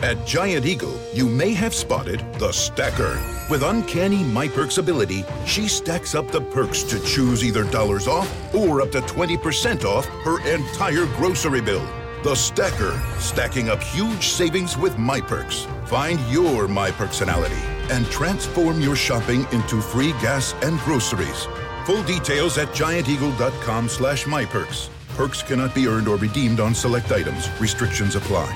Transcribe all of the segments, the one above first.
At Giant Eagle, you may have spotted the stacker. With uncanny MyPerks ability, she stacks up the perks to choose either dollars off or up to 20% off her entire grocery bill. The stacker, stacking up huge savings with MyPerks. Find your My Personality and transform your shopping into free gas and groceries. Full details at gianteagle.com/MyPerks. Perks cannot be earned or redeemed on select items. Restrictions apply.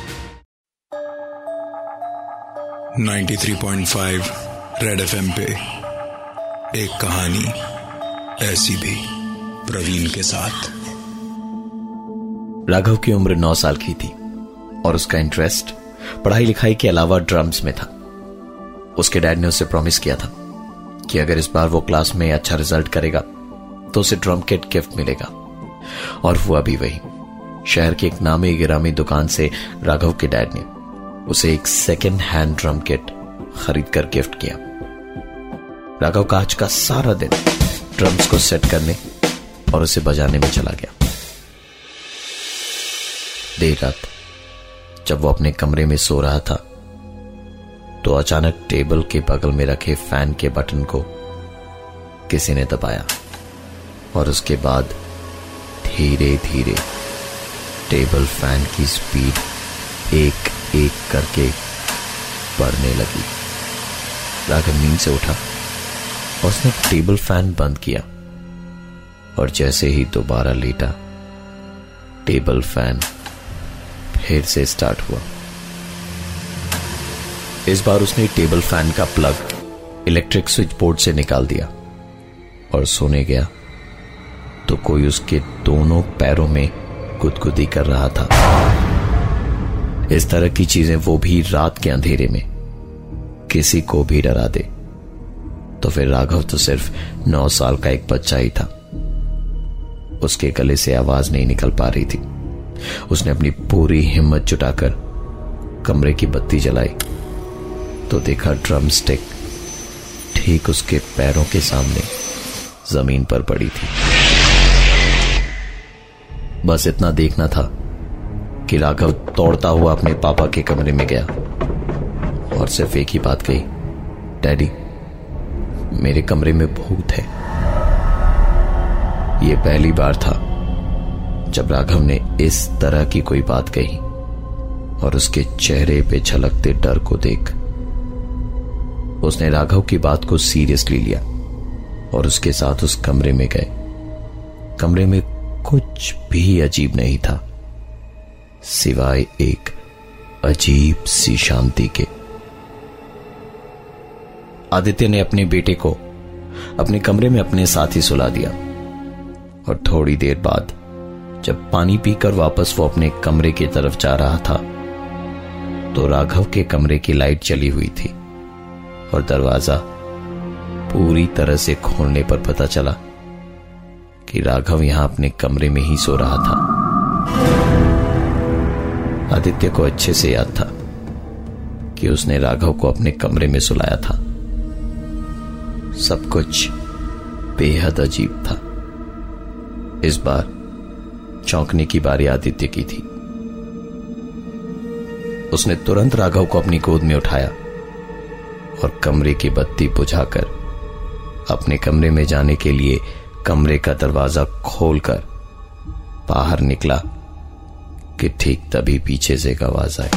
93.5 Red FM पे एक कहानी ऐसी भी, प्रवीण के साथ। राघव की उम्र 9 साल की थी और उसका इंटरेस्ट पढ़ाई लिखाई के अलावा ड्रम्स में था। उसके डैड ने उसे प्रॉमिस किया था कि अगर इस बार वो क्लास में अच्छा रिजल्ट करेगा तो उसे ड्रम किट गिफ्ट मिलेगा, और हुआ भी वही। शहर की एक नामी गिरामी दुकान से राघव के डैड ने उसे एक सेकेंड हैंड ड्रम किट खरीद कर गिफ्ट किया। राघव का आज का सारा दिन ड्रम्स को सेट करने और उसे बजाने में चला गया। देर रात जब वो अपने कमरे में सो रहा था तो अचानक टेबल के बगल में रखे फैन के बटन को किसी ने दबाया, और उसके बाद धीरे धीरे टेबल फैन की स्पीड एक एक करके बढ़ने लगी। राघव नींद से उठा और उसने टेबल फैन बंद किया, और जैसे ही दोबारा लेटा टेबल फैन फिर से स्टार्ट हुआ। इस बार उसने टेबल फैन का प्लग इलेक्ट्रिक स्विच बोर्ड से निकाल दिया और सोने गया तो कोई उसके दोनों पैरों में गुदगुदी कर रहा था। इस तरह की चीजें, वो भी रात के अंधेरे में, किसी को भी डरा दे तो फिर राघव तो सिर्फ 9 साल का एक बच्चा ही था। उसके गले से आवाज नहीं निकल पा रही थी। उसने अपनी पूरी हिम्मत जुटाकर कमरे की बत्ती जलाई तो देखा ड्रम स्टिक ठीक उसके पैरों के सामने जमीन पर पड़ी थी। बस इतना देखना था कि राघव दौड़ता हुआ अपने पापा के कमरे में गया और सिर्फ एक ही बात कही, डैडी, मेरे कमरे में भूत है। यह पहली बार था जब राघव ने इस तरह की कोई बात कही, और उसके चेहरे पे झलकते डर को देख उसने राघव की बात को सीरियसली लिया और उसके साथ उस कमरे में गए। कमरे में कुछ भी अजीब नहीं था सिवाय एक अजीब सी शांति के। आदित्य ने अपने बेटे को अपने कमरे में अपने साथ ही सुला दिया, और थोड़ी देर बाद जब पानी पीकर वापस वो अपने कमरे की तरफ जा रहा था तो राघव के कमरे की लाइट जली हुई थी, और दरवाजा पूरी तरह से खोलने पर पता चला कि राघव यहां अपने कमरे में ही सो रहा था। आदित्य को अच्छे से याद था कि उसने राघव को अपने कमरे में सुलाया था। सब कुछ बेहद अजीब था। इस बार चौंकने की बारी आदित्य की थी। उसने तुरंत राघव को अपनी गोद में उठाया और कमरे की बत्ती बुझाकर अपने कमरे में जाने के लिए कमरे का दरवाजा खोलकर बाहर निकला कि ठीक तभी पीछे से एक आवाज आई।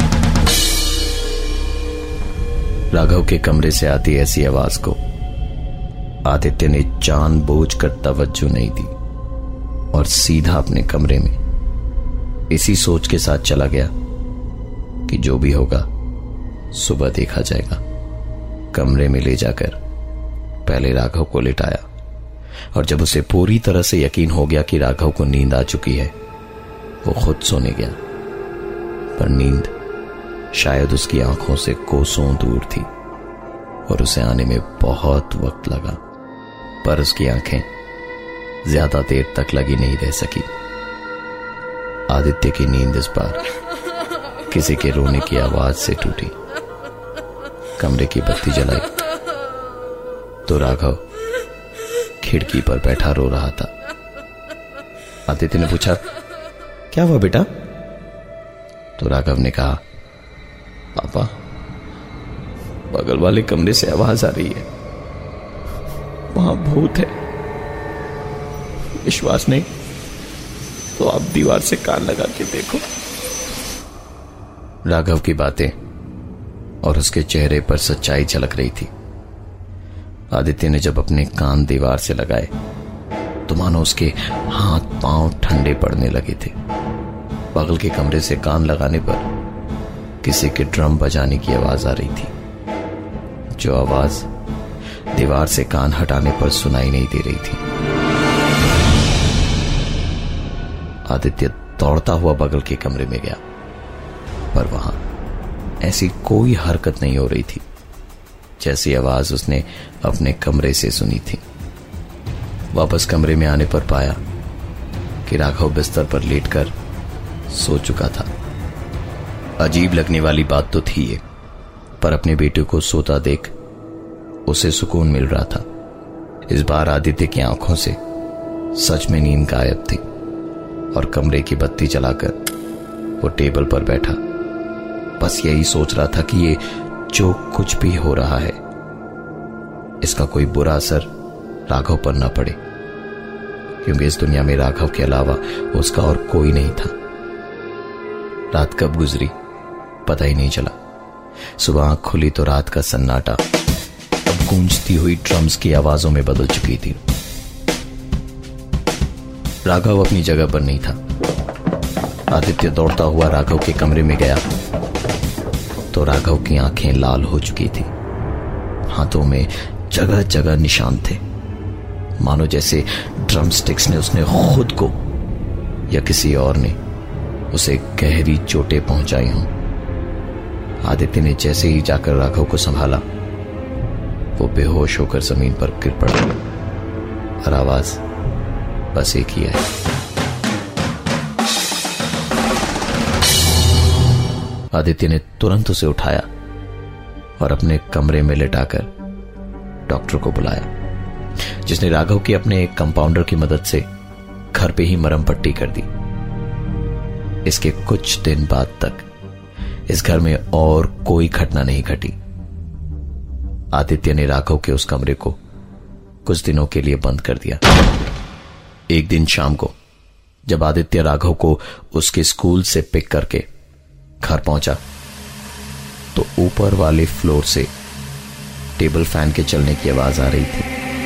राघव के कमरे से आती ऐसी आवाज को आदित्य ने जानबूझकर तवज्जो नहीं दी और सीधा अपने कमरे में इसी सोच के साथ चला गया कि जो भी होगा सुबह देखा जाएगा। कमरे में ले जाकर पहले राघव को लिटाया, और जब उसे पूरी तरह से यकीन हो गया कि राघव को नींद आ चुकी है वो खुद सोने गया। पर नींद शायद उसकी आंखों से कोसों दूर थी और उसे आने में बहुत वक्त लगा, पर उसकी आंखें ज्यादा देर तक लगी नहीं रह सकी। आदित्य की नींद इस बार किसी के रोने की आवाज से टूटी। कमरे की बत्ती जलाई तो राघव खिड़की पर बैठा रो रहा था। आदित्य ने पूछा, क्या हुआ बेटा? तो राघव ने कहा, पापा, बगल वाले कमरे से आवाज आ रही है, वहां भूत है। विश्वास नहीं तो आप दीवार से कान लगा के देखो। राघव की बातें और उसके चेहरे पर सच्चाई झलक रही थी। आदित्य ने जब अपने कान दीवार से लगाए तो मानो उसके हाथ पांव ठंडे पड़ने लगे थे। बगल के कमरे से कान लगाने पर किसी के ड्रम बजाने की आवाज आ रही थी, जो आवाज दीवार से कान हटाने पर सुनाई नहीं दे रही थी। आदित्य दौड़ता हुआ बगल के कमरे में गया, पर वहां ऐसी कोई हरकत नहीं हो रही थी जैसी आवाज उसने अपने कमरे से सुनी थी। वापस कमरे में आने पर पाया कि राघव बिस्तर पर लेटकर सो चुका था। अजीब लगने वाली बात तो थी ये, पर अपने बेटे को सोता देख उसे सुकून मिल रहा था। इस बार आदित्य की आंखों से सच में नींद गायब थी और कमरे की बत्ती जलाकर वो टेबल पर बैठा बस यही सोच रहा था कि ये जो कुछ भी हो रहा है इसका कोई बुरा असर राघव पर न पड़े, क्योंकि इस दुनिया में राघव के अलावा उसका और कोई नहीं था। रात कब गुजरी पता ही नहीं चला। सुबह आंख खुली तो रात का सन्नाटा अब गूंजती हुई ड्रम्स की आवाजों में बदल चुकी थी। राघव अपनी जगह पर नहीं था। आदित्य दौड़ता हुआ राघव के कमरे में गया तो राघव की आंखें लाल हो चुकी थी। हाथों में जगह जगह निशान थे, मानो जैसे ड्रम स्टिक्स ने उसने खुद को या किसी और ने उसे गहरी चोटें पहुंचाई हों। आदित्य ने जैसे ही जाकर राघव को संभाला, वो बेहोश होकर जमीन पर गिर पड़ा और आवाज बस एक ही है। आदित्य ने तुरंत उसे उठाया और अपने कमरे में लेटाकर डॉक्टर को बुलाया, जिसने राघव के अपने एक कंपाउंडर की मदद से घर पे ही मरहम पट्टी कर दी। इसके कुछ दिन बाद तक इस घर में और कोई घटना नहीं घटी। आदित्य ने राघव के उस कमरे को कुछ दिनों के लिए बंद कर दिया। एक दिन शाम को जब आदित्य राघव को उसके स्कूल से पिक करके घर पहुंचा तो ऊपर वाले फ्लोर से टेबल फैन के चलने की आवाज आ रही थी।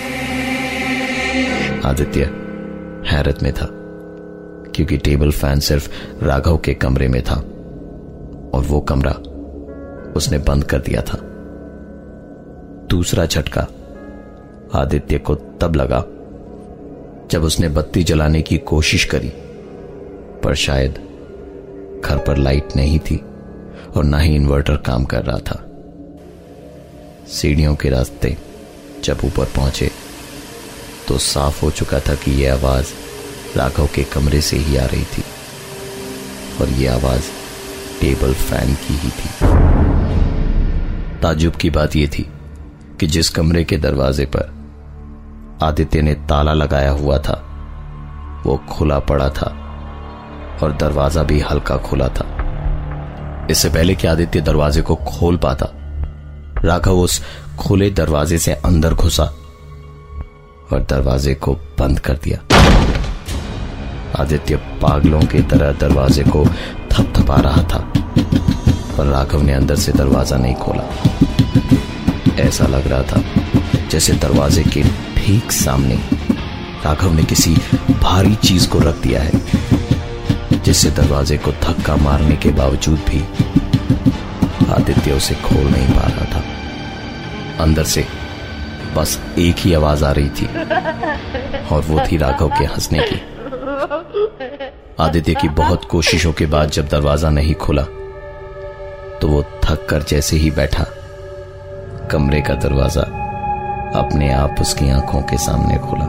आदित्य हैरत में था, क्योंकि टेबल फैन सिर्फ राघव के कमरे में था और वो कमरा उसने बंद कर दिया था। दूसरा झटका आदित्य को तब लगा जब उसने बत्ती जलाने की कोशिश करी, पर शायद घर पर लाइट नहीं थी और ना ही इन्वर्टर काम कर रहा था। सीढ़ियों के रास्ते जब ऊपर पहुंचे तो साफ हो चुका था कि यह आवाज राघव के कमरे से ही आ रही थी और यह आवाज टेबल फैन की ही थी। ताज्जुब की बात यह थी कि जिस कमरे के दरवाजे पर आदित्य ने ताला लगाया हुआ था वो खुला पड़ा था और दरवाजा भी हल्का खुला था। इससे पहले कि आदित्य दरवाजे को खोल पाता, राघव उस खुले दरवाजे से अंदर घुसा और दरवाजे को बंद कर दिया। आदित्य पागलों की तरह दरवाजे को थपथपा रहा था, पर राघव ने अंदर से दरवाजा नहीं खोला। ऐसा लग रहा था जैसे दरवाजे के ठीक सामने राघव ने किसी भारी चीज को रख दिया है, जिससे दरवाजे को धक्का मारने के बावजूद भी आदित्य उसे खोल नहीं पा रहा था। अंदर से बस एक ही आवाज आ रही थी और वो थी राघव के हंसने की। आदित्य की बहुत कोशिशों के बाद जब दरवाजा नहीं खुला तो वो थक कर जैसे ही बैठा, कमरे का दरवाजा अपने आप उसकी आंखों के सामने खुला।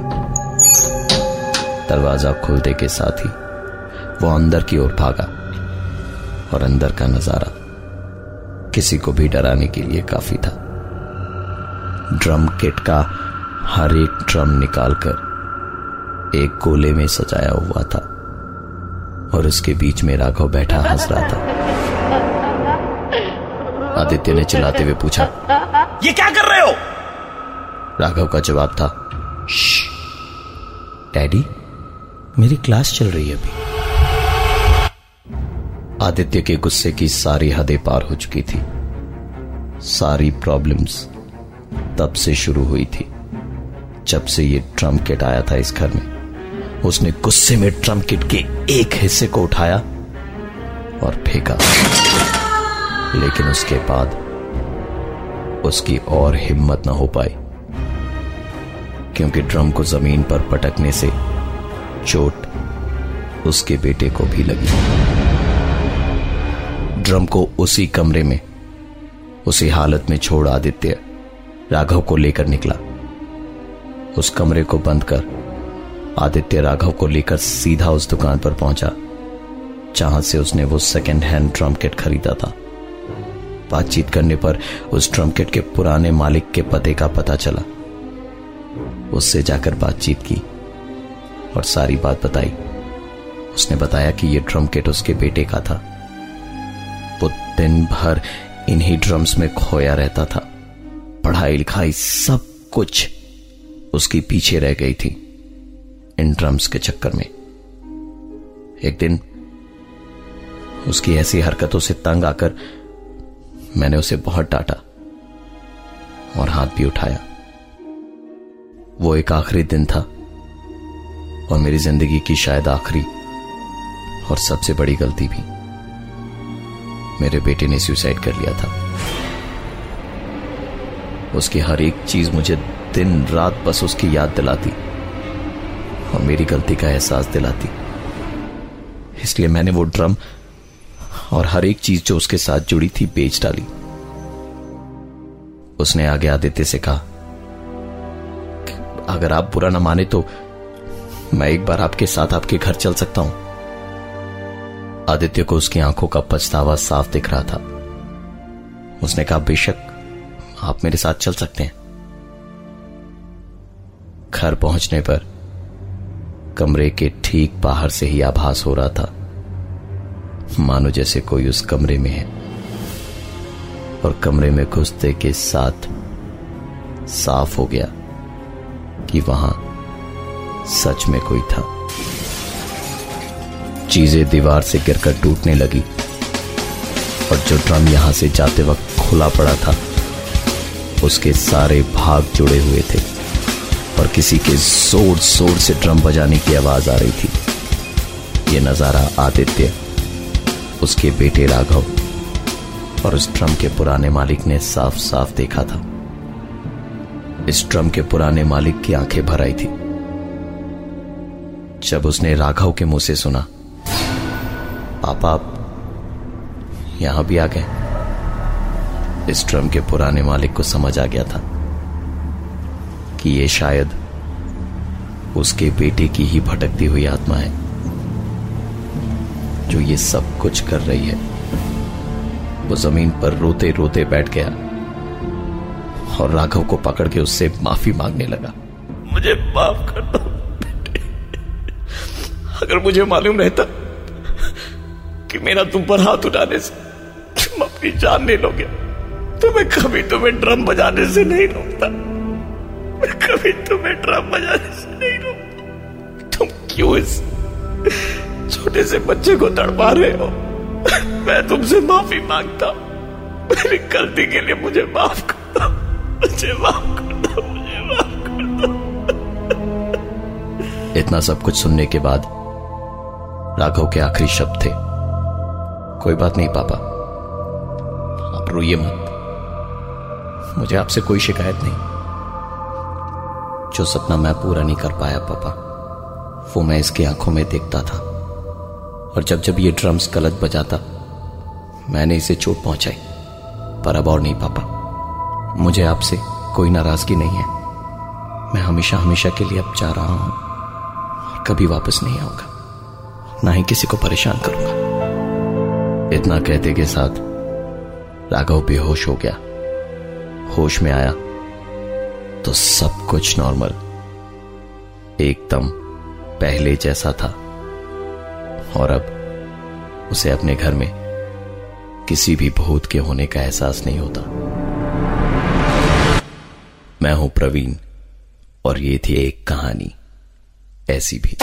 दरवाजा खुलते के साथ ही वो अंदर की ओर भागा और अंदर का नजारा किसी को भी डराने के लिए काफी था। ड्रम किट का हर एक ड्रम निकालकर एक गोले में सजाया हुआ था और उसके बीच में राघव बैठा हंस रहा था। आदित्य ने चिल्लाते हुए पूछा, ये क्या कर रहे हो? राघव का जवाब था, डैडी मेरी क्लास चल रही है अभी। आदित्य के गुस्से की सारी हदें पार हो चुकी थी। सारी प्रॉब्लम्स तब से शुरू हुई थी जब से ये ड्रम किट आया था इस घर में। उसने गुस्से में ड्रम किट के एक हिस्से को उठाया और फेंका, लेकिन उसके बाद उसकी और हिम्मत न हो पाई, क्योंकि ड्रम को जमीन पर पटकने से चोट उसके बेटे को भी लगी। ड्रम को उसी कमरे में उसी हालत में छोड़ आदित्य राघव को लेकर निकला। उस कमरे को बंद कर आदित्य राघव को लेकर सीधा उस दुकान पर पहुंचा जहां से उसने वो सेकेंड हैंड ड्रम किट खरीदा था। बातचीत करने पर उस ड्रम किट के पुराने मालिक के पते का पता चला। उससे जाकर बातचीत की और सारी बात बताई। उसने बताया कि यह ड्रम किट उसके बेटे का था। वो दिन भर इन्हीं ड्रम्स में खोया रहता था। पढ़ाई लिखाई सब कुछ उसकी पीछे रह गई थी इन ड्रम्स के चक्कर में। एक दिन उसकी ऐसी हरकतों से तंग आकर मैंने उसे बहुत डांटा और हाथ भी उठाया। वो एक आखिरी दिन था और मेरी जिंदगी की शायद आखिरी और सबसे बड़ी गलती भी। मेरे बेटे ने सुसाइड कर लिया था। उसकी हर एक चीज मुझे दिन रात बस उसकी याद दिलाती और मेरी गलती का एहसास दिलाती। इसलिए मैंने वो ड्रम और हर एक चीज जो उसके साथ जुड़ी थी बेच डाली। उसने आगे आदित्य से कहा, अगर आप बुरा ना माने तो मैं एक बार आपके साथ आपके घर चल सकता हूं। आदित्य को उसकी आंखों का पछतावा साफ दिख रहा था। उसने कहा, बेशक आप मेरे साथ चल सकते हैं। घर पहुंचने पर कमरे के ठीक बाहर से ही आभास हो रहा था, मानो जैसे कोई उस कमरे में है। और कमरे में घुसते के साथ साफ हो गया कि वहां सच में कोई था। चीजें दीवार से गिरकर टूटने लगी और जो ड्रम यहां से जाते वक्त खुला पड़ा था उसके सारे भाग जुड़े हुए थे और किसी के जोर जोर से ड्रम बजाने की आवाज आ रही थी। यह नजारा आदित्य, उसके बेटे राघव और उस ड्रम के पुराने मालिक ने साफ साफ देखा था। इस ड्रम के पुराने मालिक की आंखें भर आई थी जब उसने राघव के मुंह से सुना, पापा आप यहां भी आ गए। इस ड्रम के पुराने मालिक को समझ आ गया था कि ये शायद उसके बेटे की ही भटकती हुई आत्मा है जो ये सब कुछ कर रही है। वो जमीन पर रोते रोते बैठ गया और राघव को पकड़ के उससे माफी मांगने लगा। मुझे माफ कर दो बेटे। अगर मुझे मालूम रहता कि मेरा तुम पर हाथ उठाने से तुम अपनी जान ले लोगे तो मैं कभी तुम्हें ड्रम बजाने से नहीं रोकता। मैं कभी तुम्हें ड्रम बजाने से नहीं रोकता। तुम क्यों इस छोटे से बच्चे को तड़पा रहे हो? मैं तुमसे माफी मांगता हूं। मेरी गलती के लिए मुझे माफ कर दो। मुझे माफ कर दो। मुझे माफ कर दो। इतना सब कुछ सुनने के बाद राघव के आखिरी शब्द थे, कोई बात नहीं पापा, आप रोइए मत। मुझे आपसे कोई शिकायत नहीं। जो सपना मैं पूरा नहीं कर पाया पापा, वो मैं इसकी आंखों में देखता था और जब जब ये ड्रम्स गलत बजाता मैंने इसे चोट पहुंचाई। पर अब और नहीं पापा, मुझे आपसे कोई नाराजगी नहीं है। मैं हमेशा हमेशा के लिए अब जा रहा हूं और कभी वापस नहीं आऊंगा, ना ही किसी को परेशान करूंगा। इतना कहते के साथ राघव बेहोश हो गया। होश में आया तो सब कुछ नॉर्मल, एकदम पहले जैसा था और अब उसे अपने घर में किसी भी भूत के होने का एहसास नहीं होता। मैं हूं प्रवीण और ये थी एक कहानी ऐसी भी।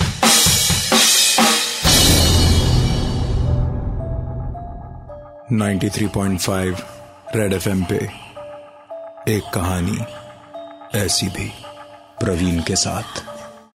.5 रेड एफएम पे एक कहानी ऐसी भी, प्रवीण के साथ।